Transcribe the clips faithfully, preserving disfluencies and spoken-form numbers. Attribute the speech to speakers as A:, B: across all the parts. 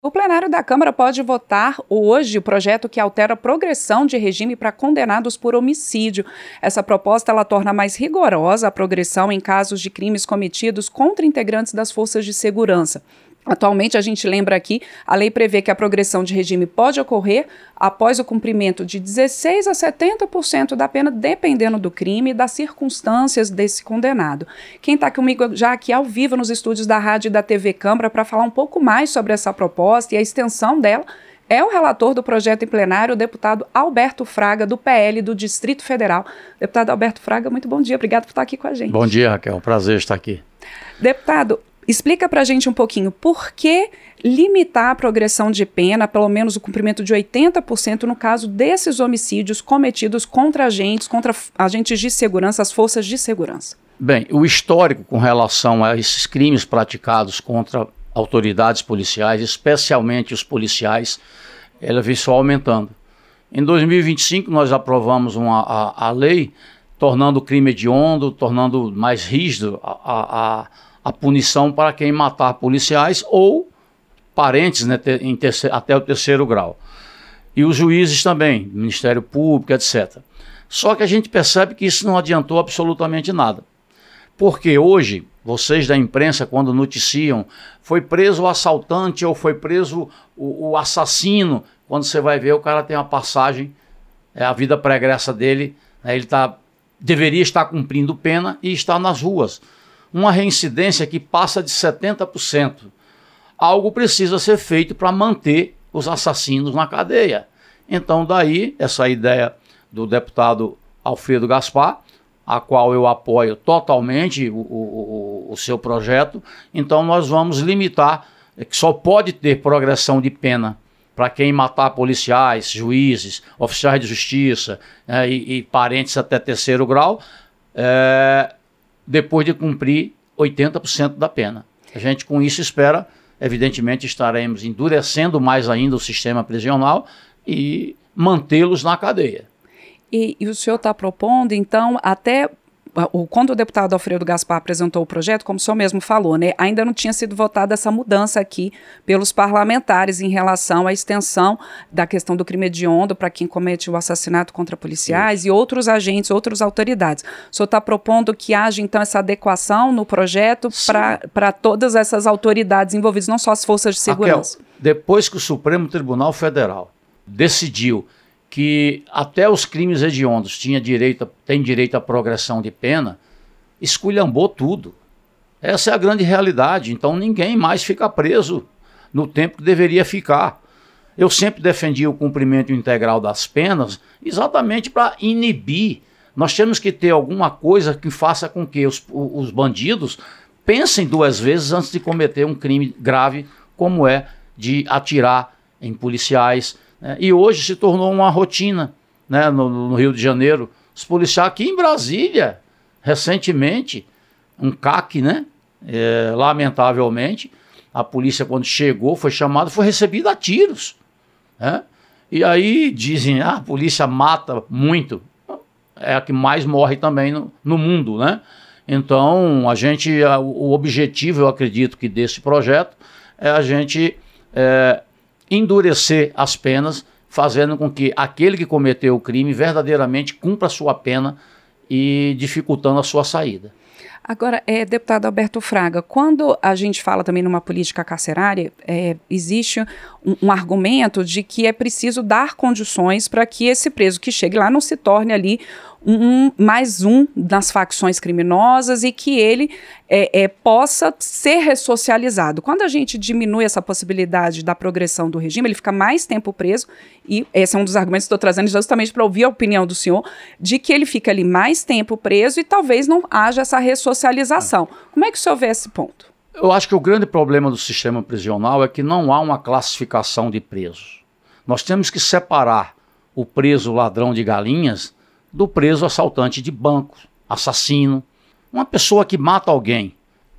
A: O plenário da Câmara pode votar hoje o projeto que altera a progressão de regime para condenados por homicídio. Essa proposta ela torna mais rigorosa a progressão em casos de crimes cometidos contra integrantes das forças de segurança. Atualmente, a gente lembra aqui, a lei prevê que a progressão de regime pode ocorrer após o cumprimento de dezesseis a setenta por cento da pena, dependendo do crime e das circunstâncias desse condenado. Quem está comigo já aqui ao vivo nos estúdios da Rádio e da T V Câmara para falar um pouco mais sobre essa proposta e a extensão dela é o relator do projeto em plenário, o deputado Alberto Fraga, do P L do Distrito Federal. Deputado Alberto Fraga, muito bom dia, obrigado por estar aqui com a gente.
B: Bom dia, Raquel, prazer estar aqui.
A: Deputado, explica pra gente um pouquinho por que limitar a progressão de pena, pelo menos o cumprimento de oitenta por cento no caso desses homicídios cometidos contra agentes, contra agentes de segurança, as forças de segurança.
B: Bem, o histórico com relação a esses crimes praticados contra autoridades policiais, especialmente os policiais, ela vem só aumentando. Em dois mil e vinte e cinco nós aprovamos uma, a, a lei tornando o crime hediondo, tornando mais rígido a, a, a a punição para quem matar policiais ou parentes, né, em terceiro, até o terceiro grau. E os juízes também, Ministério Público, etcétera. Só que a gente percebe que isso não adiantou absolutamente nada. Porque hoje, vocês da imprensa, quando noticiam, foi preso o assaltante ou foi preso o, o assassino, quando você vai ver, o cara tem uma passagem, é a vida pregressa dele, né, ele tá, deveria estar cumprindo pena e está nas ruas. Uma reincidência que passa de setenta por cento. Algo precisa ser feito para manter os assassinos na cadeia. Então daí essa ideia do deputado Alfredo Gaspar, a qual eu apoio totalmente o, o, o seu projeto. Então nós vamos limitar, que só pode ter progressão de pena para quem matar policiais, juízes, oficiais de justiça, né, e, e parentes até terceiro grau, é, depois de cumprir oitenta por cento da pena. A gente com isso espera, evidentemente estaremos endurecendo mais ainda o sistema prisional e mantê-los na cadeia.
A: E, e o senhor está propondo, então, até o, quando o deputado Alfredo Gaspar apresentou o projeto, como o senhor mesmo falou, né, ainda não tinha sido votada essa mudança aqui pelos parlamentares em relação à extensão da questão do crime hediondo para quem comete o assassinato contra policiais Isso. e outros agentes, outras autoridades. O senhor está propondo que haja, então, essa adequação no projeto para todas essas autoridades envolvidas, não só as forças de segurança?
B: Raquel, depois que o Supremo Tribunal Federal decidiu que até os crimes hediondos tinha direito, tem direito à progressão de pena, esculhambou tudo. Essa é a grande realidade. Então ninguém mais fica preso no tempo que deveria ficar. Eu sempre defendi o cumprimento integral das penas exatamente para inibir. Nós temos que ter alguma coisa que faça com que os, os bandidos pensem duas vezes antes de cometer um crime grave como é de atirar em policiais. E hoje se tornou uma rotina, né, no, no Rio de Janeiro. Os policiais aqui em Brasília, recentemente, um C A C, né, é, lamentavelmente, a polícia quando chegou, foi chamada, foi recebida a tiros. Né? E aí dizem, ah, a polícia mata muito, é a que mais morre também no, no mundo. Né? Então, a gente, a, o objetivo, eu acredito que desse projeto, é a gente... É, endurecer as penas, fazendo com que aquele que cometeu o crime verdadeiramente cumpra a sua pena e dificultando a sua saída.
A: Agora, é, deputado Alberto Fraga, quando a gente fala também numa política carcerária, é, existe um, um argumento de que é preciso dar condições para que esse preso que chegue lá não se torne ali um, mais um das facções criminosas e que ele é, é, possa ser ressocializado. Quando a gente diminui essa possibilidade da progressão do regime, ele fica mais tempo preso, e esse é um dos argumentos que estou trazendo justamente para ouvir a opinião do senhor, de que ele fica ali mais tempo preso e talvez não haja essa ressocialização. Como é que o senhor vê esse ponto?
B: Eu acho que o grande problema do sistema prisional é que não há uma classificação de presos. Nós temos que separar o preso ladrão de galinhas do preso assaltante de banco, assassino. Uma pessoa que mata alguém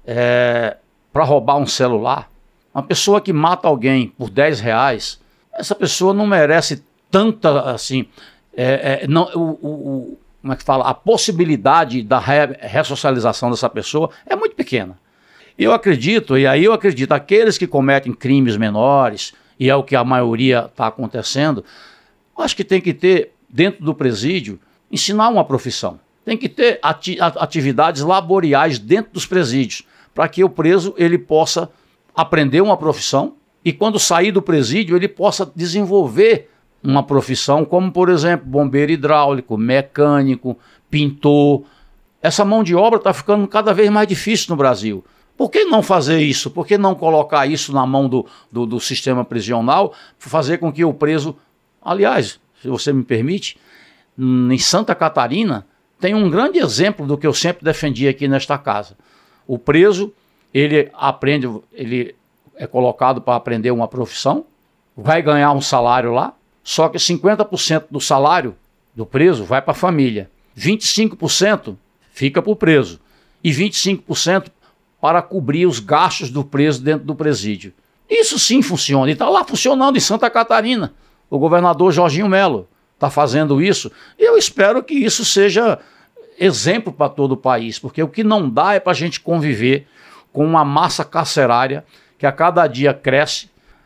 B: é, para roubar um celular, uma pessoa que mata alguém por dez reais, essa pessoa não merece tanta, assim, é, é, não, o, o, como é que fala? A possibilidade da re, ressocialização dessa pessoa é muito pequena. Eu acredito, e aí eu acredito, aqueles que cometem crimes menores, e é o que a maioria está acontecendo, acho que tem que ter, dentro do presídio, ensinar uma profissão. Tem que ter ati atividades laboriais dentro dos presídios, para que o preso ele possa aprender uma profissão e quando sair do presídio ele possa desenvolver uma profissão como, por exemplo, bombeiro hidráulico, mecânico, pintor. Essa mão de obra está ficando cada vez mais difícil no Brasil. Por que não fazer isso? Por que não colocar isso na mão do, do, do sistema prisional, fazer com que o preso... Aliás, se você me permite, em Santa Catarina tem um grande exemplo do que eu sempre defendi aqui nesta casa. O preso, ele aprende, ele é colocado para aprender uma profissão, vai ganhar um salário lá, só que cinquenta por cento do salário do preso vai para a família, vinte e cinco por cento fica para o preso e vinte e cinco por cento para cobrir os gastos do preso dentro do presídio. Isso sim funciona, e está lá funcionando em Santa Catarina. O governador Jorginho Melo está fazendo isso, e eu espero que isso seja exemplo para todo o país, porque o que não dá é para a gente conviver com uma massa carcerária que a cada dia cresce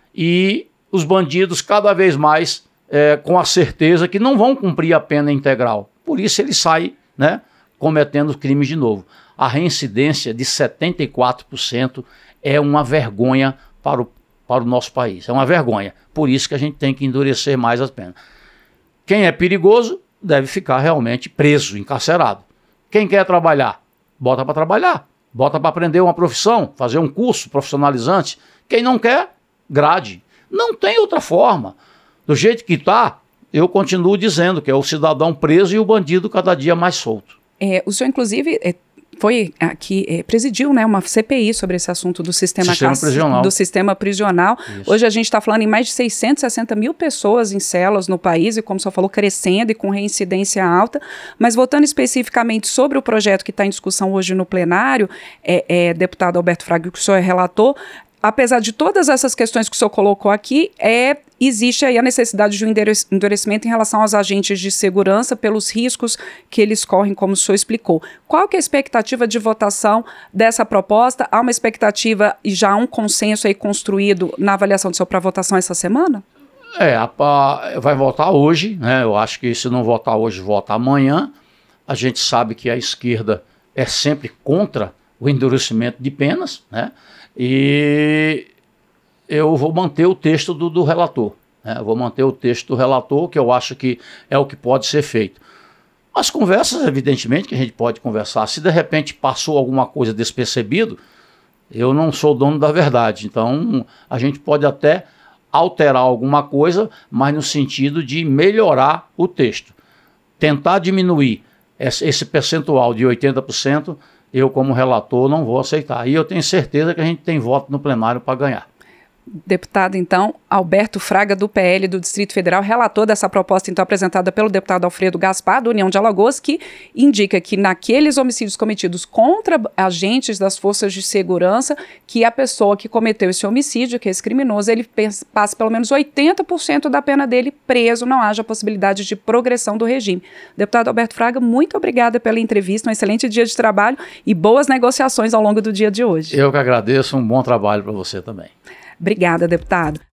B: e os bandidos cada vez mais é, com a certeza que não vão cumprir a pena integral. Por isso ele sai, né, cometendo crimes de novo. A reincidência de setenta e quatro por cento é uma vergonha para o, para o nosso país. É uma vergonha. Por isso que a gente tem que endurecer mais as penas. Quem é perigoso deve ficar realmente preso, encarcerado. Quem quer trabalhar, bota para trabalhar. Bota para aprender uma profissão, fazer um curso profissionalizante. Quem não quer, grade. Não tem outra forma. Do jeito que está, eu continuo dizendo que é o cidadão preso e o bandido cada dia mais solto.
A: É, o senhor, inclusive, é, foi aqui, é, presidiu, né, uma C P I sobre esse assunto do sistema,
B: sistema
A: caça,
B: prisional.
A: Do sistema prisional. Isso. Hoje a gente está falando em mais de seiscentos e sessenta mil pessoas em celas no país, e como o senhor falou, crescendo e com reincidência alta. Mas voltando especificamente sobre o projeto que está em discussão hoje no plenário, é, é, deputado Alberto Fraga, que o senhor é relator, apesar de todas essas questões que o senhor colocou aqui, é, existe aí a necessidade de um endurecimento em relação aos agentes de segurança pelos riscos que eles correm, como o senhor explicou. Qual que é a expectativa de votação dessa proposta? Há uma expectativa e já há um consenso aí construído na avaliação do senhor para votação essa semana?
B: É, a, a, vai votar hoje, né? Eu acho que se não votar hoje, vota amanhã. A gente sabe que a esquerda é sempre contra o endurecimento de penas, né? E eu vou manter o texto do, do relator, né? Eu vou manter o texto do relator, que eu acho que é o que pode ser feito. As conversas, evidentemente, que a gente pode conversar. Se de repente passou alguma coisa despercebido, eu não sou dono da verdade. Então, a gente pode até alterar alguma coisa, mas no sentido de melhorar o texto. Tentar diminuir esse, esse percentual de oitenta por cento, eu, como relator, não vou aceitar. E eu tenho certeza que a gente tem voto no plenário para ganhar.
A: Deputado, então, Alberto Fraga, do P L do Distrito Federal, relator dessa proposta, então, apresentada pelo deputado Alfredo Gaspar, da União de Alagoas, que indica que naqueles homicídios cometidos contra agentes das forças de segurança, que a pessoa que cometeu esse homicídio, que é esse criminoso, ele passe pelo menos oitenta por cento da pena dele preso, não haja possibilidade de progressão do regime. Deputado Alberto Fraga, muito obrigada pela entrevista, um excelente dia de trabalho e boas negociações ao longo do dia de hoje.
B: Eu que agradeço, um bom trabalho para você também.
A: Obrigada, deputado.